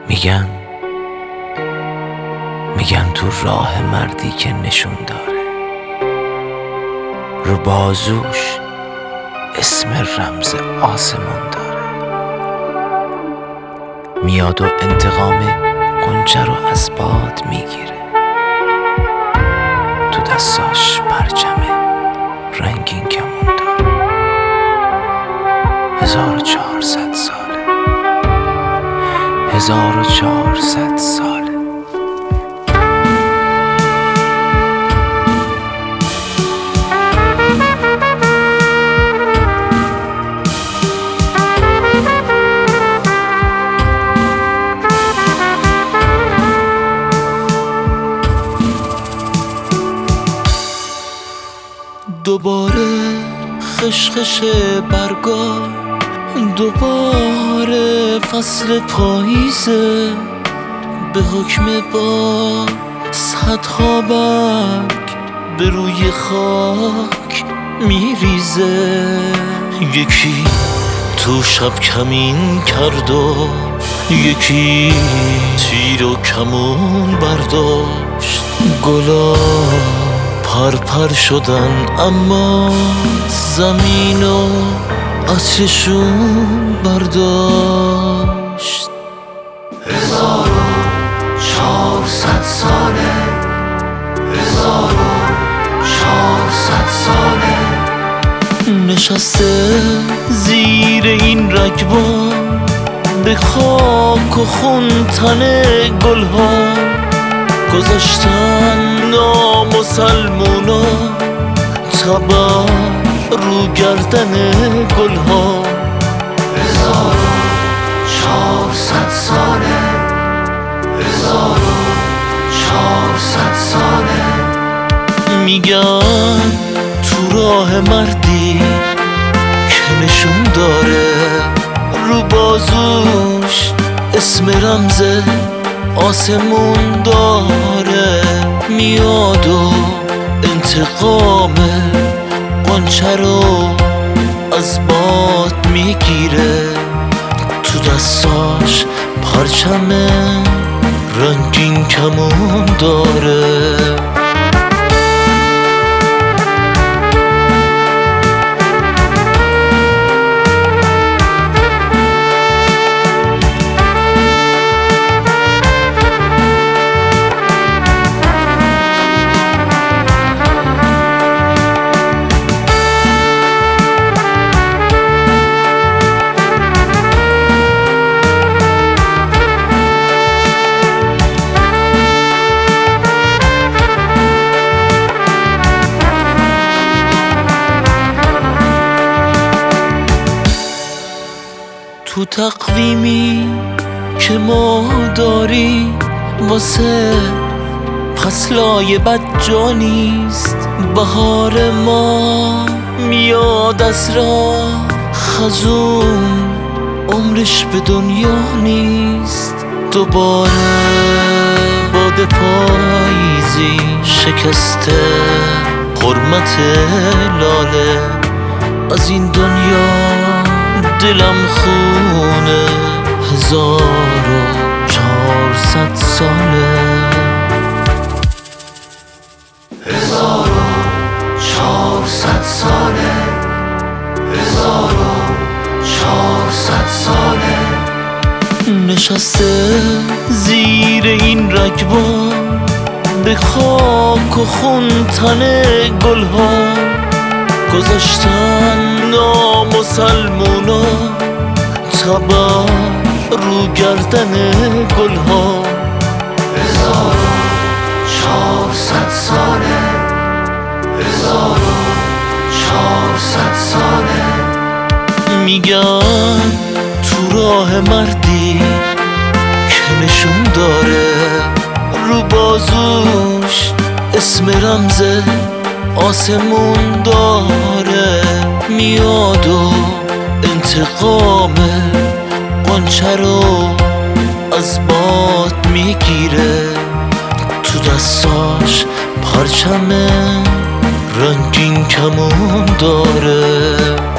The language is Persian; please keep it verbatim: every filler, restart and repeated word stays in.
میگن میگن تو راه مردی که نشون داره، رو بازوش اسم رمز آسمون داره. میاد و انتقام غنچه رو از باد میگیره، تو دستاش پرچم رنگین کمون داره. هزار و چهارصد ساله، هزار و چهارصد ساله. دوباره خشخش برگا، دوباره فصل پاییزه، به حکم با صدها برگ به روی خاک میریزه. یکی تو شب کمین کرد و یکی تیر و کمون برداشت. گلا پر پر شدن اما زمین و آتشون برداشت. هزار و چهارصد ساله، هزار و چهارصد ساله. نشسته زیر این رگبار، به خاک و خون تن گلها گذاشتن نامسلمونا تبر رو گردن گلها. هزار و چهارصد ساله، هزار و چهارصد ساله. میگن تو راه مردی که نشون داره، رو بازوش اسم رمز آسمون داره. میاد و انتقام غنچه رو از باد میگیره، تو دستاش پرچم رنگین کمون داره. تو تقویمی که ما داری واسه فصلای بد جا نیست. بهار ما میاد از راه، خزون عمرش به دنیا نیست. دوباره باد پاییزی شکسته حرمت لاله. از این دنیا دلم خونه، هزار و چهارصد ساله. هزار و چهارصد ساله، هزار و چهارصد ساله. نشسته زیر این رگبار، به خاک و خون تن گلها گذاشتن نامسلمونا تبر رو گردن گلها. هزار و چهارصد ساله، هزار و چهارصد ساله. میگن تو راه مردی که نشون داره، رو بازوش اسم رمز آسمون داره. میاد و انتقام غنچه رو از باد میگیره، تو دستاش پرچم رنگین کمون داره.